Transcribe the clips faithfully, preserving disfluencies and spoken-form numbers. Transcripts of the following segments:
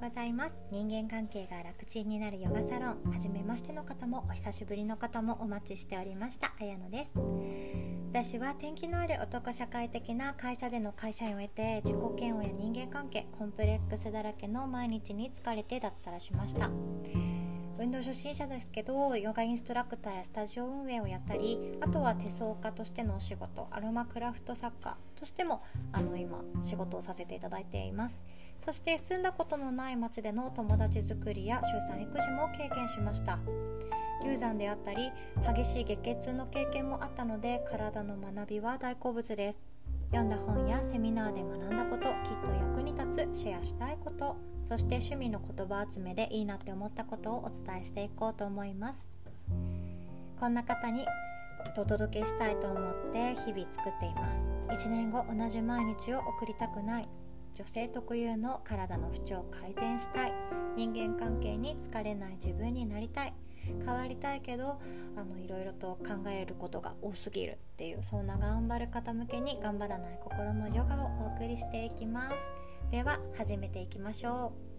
ございます。人間関係が楽ちんになるヨガサロン、はじめましての方もお久しぶりの方もお待ちしておりました。綾乃です。私は天気のある男社会的な会社での会社員を得て、自己嫌悪や人間関係、コンプレックスだらけの毎日に疲れて脱サラしました。運動初心者ですけど、ヨガインストラクターやスタジオ運営をやったり、あとは手相家としてのお仕事、アロマクラフト作家としてもあの今仕事をさせていただいています。そして住んだことのない町での友達作りや出産育児も経験しました。流産であったり激しい月経痛の経験もあったので、体の学びは大好物です。読んだ本やセミナーで学んだこと、きっと役に立つシェアしたいこと、そして趣味の言葉集めでいいなって思ったことをお伝えしていこうと思います。こんな方にお届けしたいと思って日々作っています。いちねんご同じ毎日を送りたくない、女性特有の体の不調を改善したい、人間関係に疲れない自分になりたい、変わりたいけどあのいろいろと考えることが多すぎるっていう、そんな頑張る方向けに頑張らない心のヨガをお送りしていきます。では始めていきましょう。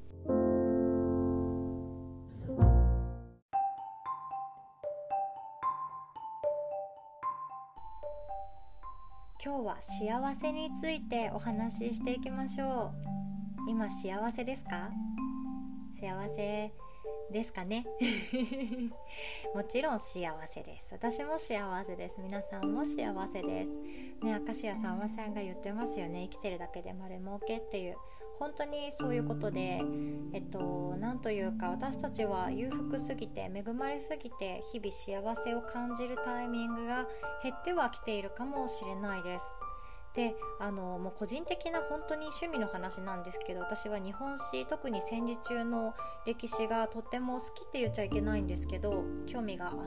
今日は幸せについてお話ししていきましょう。今幸せですか？幸せですかねもちろん幸せです。私も幸せです。皆さんも幸せですね。明石家さんまさんが言ってますよね。生きてるだけで丸儲けっていう、本当にそういうことで、えっとなんというか、私たちは裕福すぎて恵まれすぎて日々幸せを感じるタイミングが減ってはきているかもしれないです。で、あのもう個人的な本当に趣味の話なんですけど、私は日本史、特に戦時中の歴史がとっても好きって言っちゃいけないんですけど、興味があって、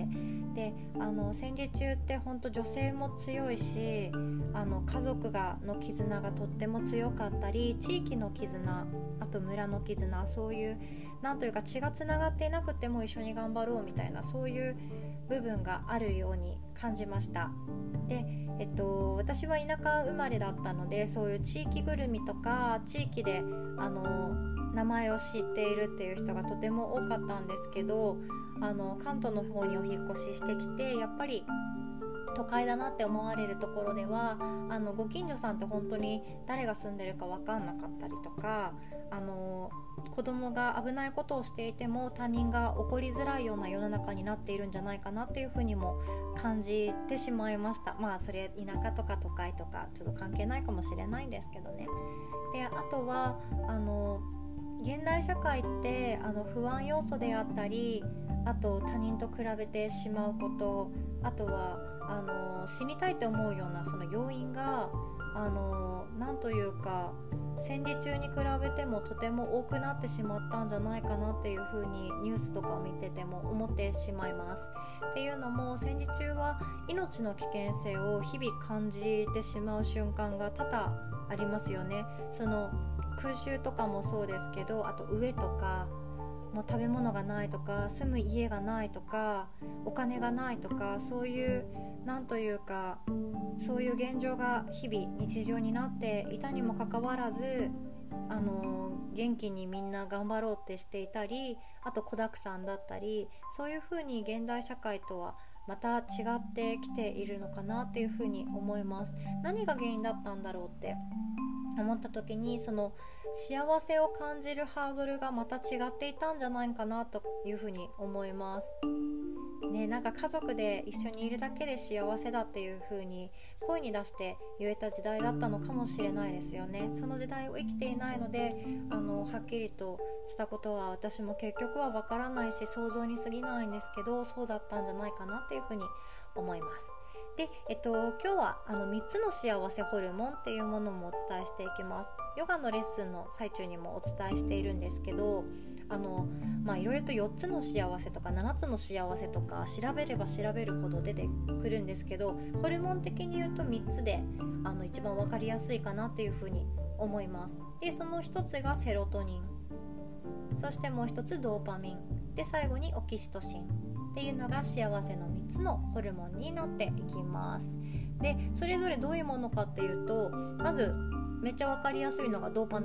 であの戦時中って本当女性も強いし、あの家族がの絆がとっても強かったり、地域の絆、あと村の絆、そういうなんというか血がつながっていなくても一緒に頑張ろうみたいな、そういう部分があるように感じました。でえっと、私は田舎生まれだったので、そういう地域ぐるみとか地域であの名前を知っているっていう人がとても多かったんですけど、あの関東の方にお引っ越ししてきて、やっぱり都会だなって思われるところでは、あのご近所さんって本当に誰が住んでるか分かんなかったりとか、あの子供が危ないことをしていても他人が起こりづらいような世の中になっているんじゃないかなっていうふうにも感じてしまいました。まあそれ田舎とか都会とかちょっと関係ないかもしれないんですけどね。であとはあの現代社会ってあの不安要素であったり、あと他人と比べてしまうこと、あとはあの死にたいって思うようなその要因があのなんというか戦時中に比べてもとても多くなってしまったんじゃないかなっていうふうにニュースとかを見てても思ってしまいます。っていうのも、戦時中は命の危険性を日々感じてしまう瞬間が多々ありますよね。その空襲とかもそうですけど、あと飢えとか、もう食べ物がないとか、住む家がないとか、お金がないとか、そういうなんというかそういう現状が日々日常になっていたにもかかわらず、あの元気にみんな頑張ろうってしていたり、あと子だくさんだったり、そういうふうに現代社会とはまた違ってきているのかなっていうふうに思います。何が原因だったんだろうって思った時に、その幸せを感じるハードルがまた違っていたんじゃないかなというふうに思いますね。なんか家族で一緒にいるだけで幸せだっていう風に声に出して言えた時代だったのかもしれないですよね。その時代を生きていないので、あのはっきりとしたことは私も結局はわからないし、想像に過ぎないんですけど、そうだったんじゃないかなっていう風に思います。で、えっと、今日はあのみっつの幸せホルモンっていうものもお伝えしていきます。ヨガのレッスンの最中にもお伝えしているんですけど、あのまあいろいろとよっつの幸せとかななつの幸せとか調べれば調べるほど出てくるんですけど、ホルモン的に言うとみっつであの一番わかりやすいかなっていうふうに思います。で、そのひとつがセロトニン、そしてもうひとつドーパミンで、最後にオキシトシンっていうのが幸せのみっつのホルモンになっていきます。で、それぞれどういうものかっていうと、まずめっちゃわかりやすいのがドーパミン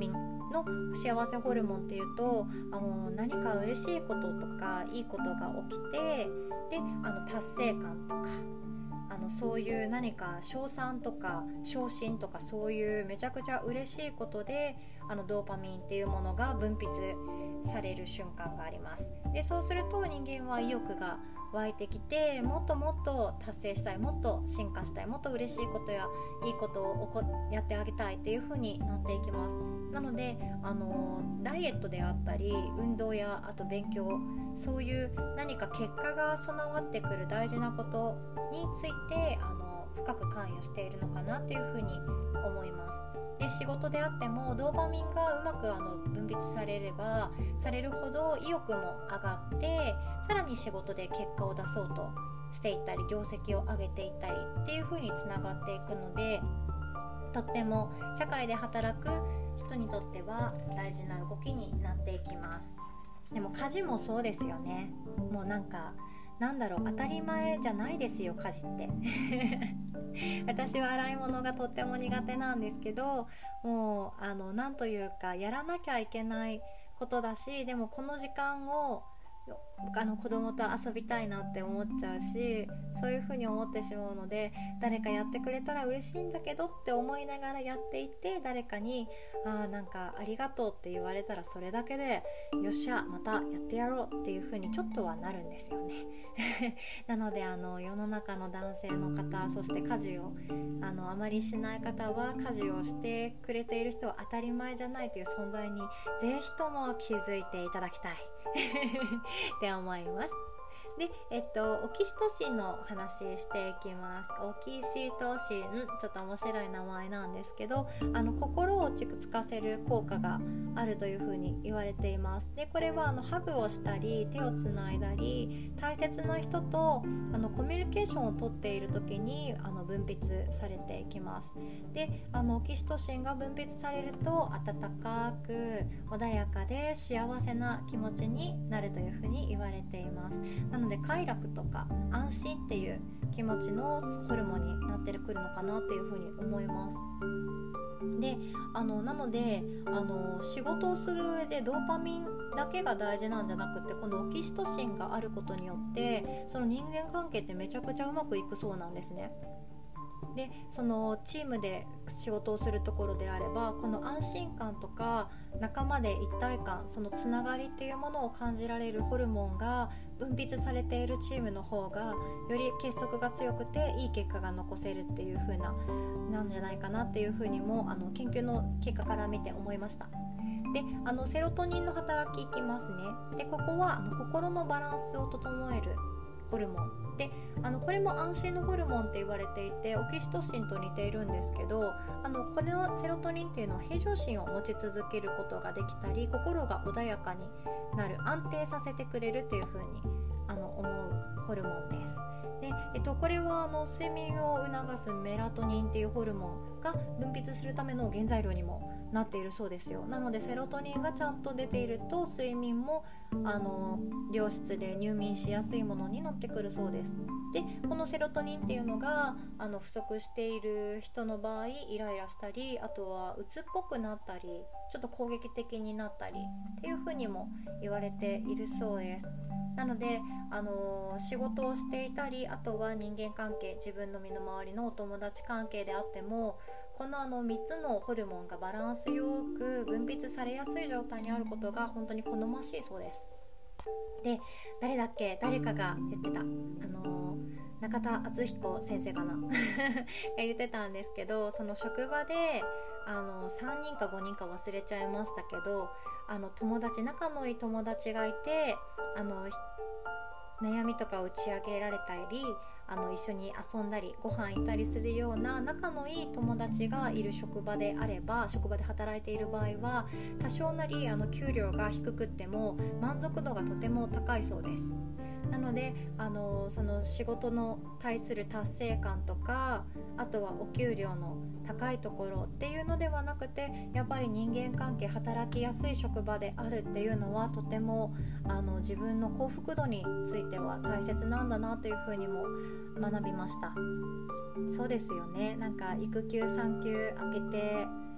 の幸せホルモンっていうと、あの何か嬉しいこととかいいことが起きて、であの達成感とか、あのそういう何か賞賛とか昇進とか、そういうめちゃくちゃ嬉しいことであのドーパミンっていうものが分泌される瞬間があります。でそうすると人間は意欲が湧いてきて、もっともっと達成したい、もっと進化したい、もっと嬉しいことやいいことをやってあげたいっていう風になっていきます。なのであのダイエットであったり運動やあと勉強、そういう何か結果が備わってくる大事なことについてあの深く関与しているのかなっていう風に思います。で仕事であってもドーパミンがうまくあの分泌されればされるほど意欲も上がって、さらに仕事で結果を出そうとしていったり業績を上げていったりっていう風につながっていくので、とっても社会で働く人にとっては大事な動きになっていきます。でも家事もそうですよね。もうなんかなんだろう、当たり前じゃないですよ、家事って私は洗い物がとっても苦手なんですけど、もうあのなんというかやらなきゃいけないことだし、でもこの時間をあの子供と遊びたいなって思っちゃうし、そういう風に思ってしまうので、誰かやってくれたら嬉しいんだけどって思いながらやっていて、誰かにあなんかありがとうって言われたらそれだけでよっしゃまたやってやろうっていう風にちょっとはなるんですよねなのであの世の中の男性の方、そして家事をあのあまりしない方は、家事をしてくれている人は当たり前じゃないという存在にぜひとも気づいていただきたいって思います。で、えっと、オキシトシンの話していきます。オキシトシン、ちょっと面白い名前なんですけど、あの心を落ち着かせる効果があるというふうに言われています。で、これはあのハグをしたり手をつないだり、大切な人とあのコミュニケーションをとっている時にあの分泌されていきます。で、あのオキシトシンが分泌されると温かく穏やかで幸せな気持ちになるというふうに言われています。なので快楽とか安心っていう気持ちのホルモンになってくるのかなっていうふうに思います。であのなのであの仕事をする上でドーパミンだけが大事なんじゃなくて、このオキシトシンがあることによってその人間関係ってめちゃくちゃうまくいくそうなんですね。でそのチームで仕事をするところであれば、この安心感とか仲間で一体感、そのつながりっていうものを感じられるホルモンが分泌されているチームの方がより結束が強くていい結果が残せるっていう風ななんじゃないかなっていう風にもあの研究の結果から見て思いました。であのセロトニンの働きいきますね。でここはあの心のバランスを整えるホルモンで、あのこれも安心のホルモンって言われていて、オキシトシンと似ているんですけど、あのこれのセロトニンっていうのは平常心を持ち続けることができたり、心が穏やかになる、安定させてくれるっていう風にあの思うホルモンです。で、えっと、これはあの睡眠を促すメラトニンっていうホルモンが分泌するための原材料にもなっているそうですよ。なのでセロトニンがちゃんと出ていると睡眠もあの良質で入眠しやすいものになってくるそうです。でこのセロトニンっていうのがあの不足している人の場合、イライラしたり、あとは鬱っぽくなったり、ちょっと攻撃的になったりっていうふうにも言われているそうです。なので、あのー、仕事をしていたり、あとは人間関係、自分の身の回りのお友達関係であっても、このあのみっつのホルモンがバランスよく分泌されやすい状態にあることが本当に好ましいそうです。で、誰だっけ誰かが言ってた、あのー、中田敦彦先生かなが言ってたんですけど、その職場であのさんにんかごにんか忘れちゃいましたけど、あの友達仲のいい友達がいて、あの悩みとかを打ち明けられたり、あの一緒に遊んだりご飯行ったりするような仲のいい友達がいる職場であれば、職場で働いている場合は多少なりあの給料が低くっても満足度がとても高いそうです。なのであのその仕事の対する達成感とか、あとはお給料の高いところっていうのではなくて、やっぱり人間関係、働きやすい職場であるっていうのはとてもあの自分の幸福度については大切なんだなというふうにも学びました。そうですよね。なんか育休産休明けて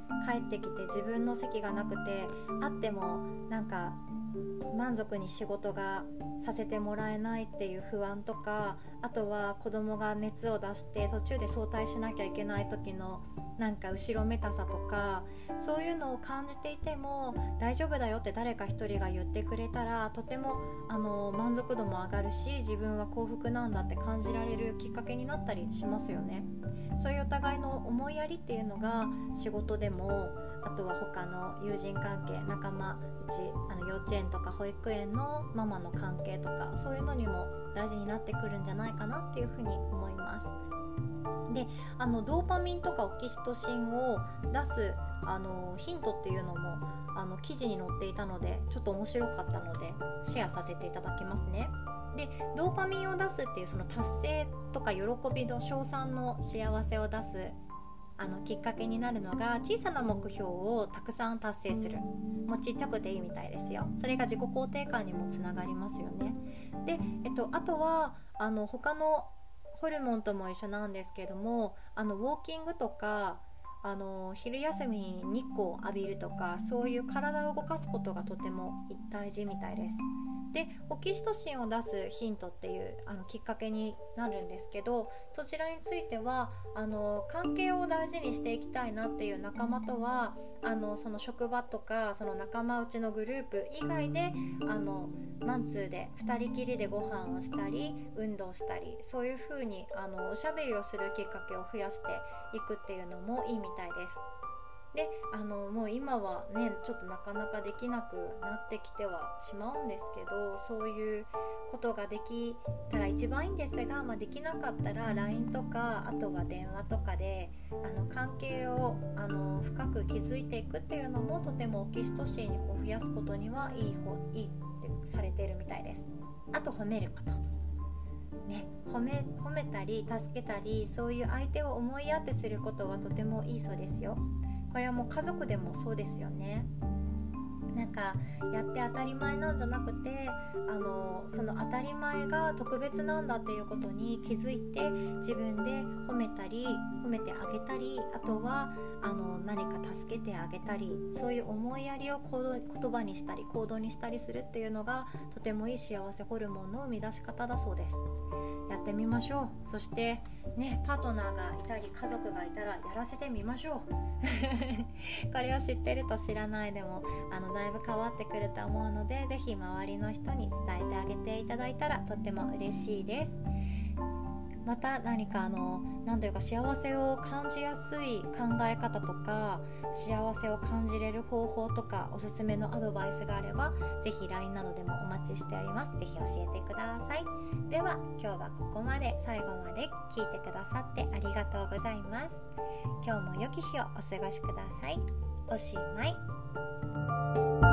帰ってきて自分の席がなくて、あってもなんか満足に仕事がさせてもらえないっていう不安とか、あとは子供が熱を出して途中で早退しなきゃいけない時のなんか後ろめたさとか、そういうのを感じていても大丈夫だよって誰か一人が言ってくれたら、とてもあの満足度も上がるし、自分は幸福なんだって感じられるきっかけになったりしますよね。そういうお互いの思いやりっていうのが仕事でも、あとは他の友人関係、仲間うちあの幼稚園とか保育園のママの関係とか、そういうのにも大事になってくるんじゃないかなっていうふうに思います。で、あのドーパミンとかオキシトシンを出すあのヒントっていうのもあの記事に載っていたので、ちょっと面白かったのでシェアさせていただきますね。で、ドーパミンを出すっていうその達成とか喜びの称賛の幸せを出すあのきっかけになるのが、小さな目標をたくさん達成する。もうちっちゃくていいみたいですよ。それが自己肯定感にもつながりますよね。で、えっと、あとはあの他のホルモンとも一緒なんですけども、あのウォーキングとかあの昼休みに日光を浴びるとか、そういう体を動かすことがとても大事みたいです。で、オキシトシンを出すヒントっていうあのきっかけになるんですけど、そちらについてはあの関係を大事にしていきたいなっていう仲間とは、あのその職場とかその仲間内のグループ以外であのマンツーでふたりきりでご飯をしたり運動したり、そういう風にあのおしゃべりをするきっかけを増やしていくっていうのもいいみたいです。で、あのもう今はねちょっとなかなかできなくなってきてはしまうんですけど、そういうことができたら一番いいんですが、まあ、できなかったら ライン とかあとは電話とかであの関係をあの深く築いていくっていうのもとてもオキシトシンを増やすことにはいい方いいってされているみたいです。あと褒めることね、褒め、褒めたり助けたり、そういう相手を思いやってすることはとてもいいそうですよ。これはもう家族でもそうですよね。なんかやって当たり前なんじゃなくて、あのその当たり前が特別なんだっていうことに気づいて、自分で褒めたり褒めてあげたり、あとはあの何か助けてあげたり、そういう思いやりを行動言葉にしたり行動にしたりするっていうのがとてもいい幸せホルモンの生み出し方だそうです。やってみましょう。そしてね、パートナーがいたり家族がいたらやらせてみましょうこれを知ってると知らないでもあのだいぶ変わってくると思うので、ぜひ周りの人に伝えてあげていただいたらとっても嬉しいです。また何かあの何というか幸せを感じやすい考え方とか、幸せを感じれる方法とかおすすめのアドバイスがあれば、ぜひ ライン などでもお待ちしております。ぜひ教えてください。では今日はここまで、最後まで聞いてくださってありがとうございます。今日も良き日をお過ごしください。おしまい。